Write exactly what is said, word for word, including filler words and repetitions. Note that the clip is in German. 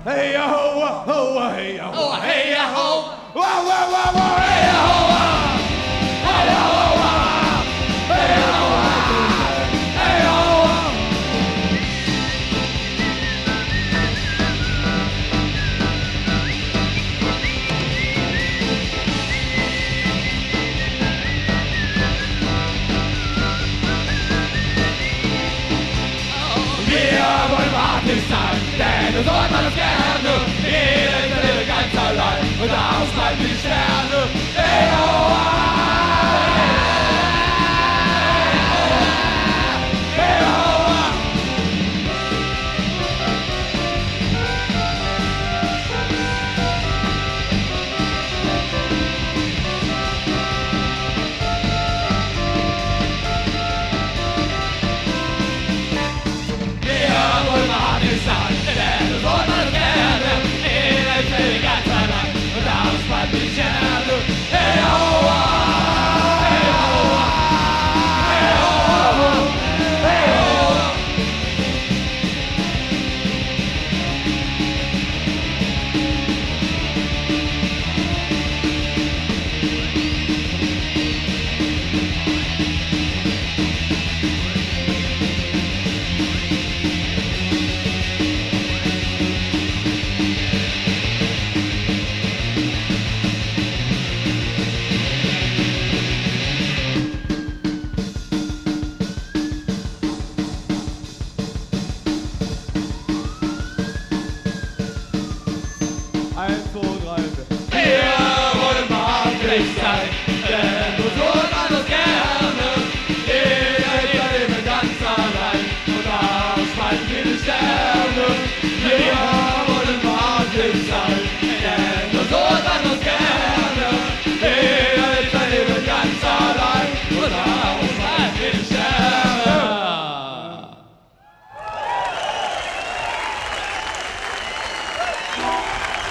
Hey ho, ho, hey ho, Oh, hey, ho. wow, wow, wow, wow, hey ho, hey ho, hey ho, hey ho. Wir wollen artig sein, denn so hat man es gerne. Jeder ist ganz allein und daraus bleiben die Sterne.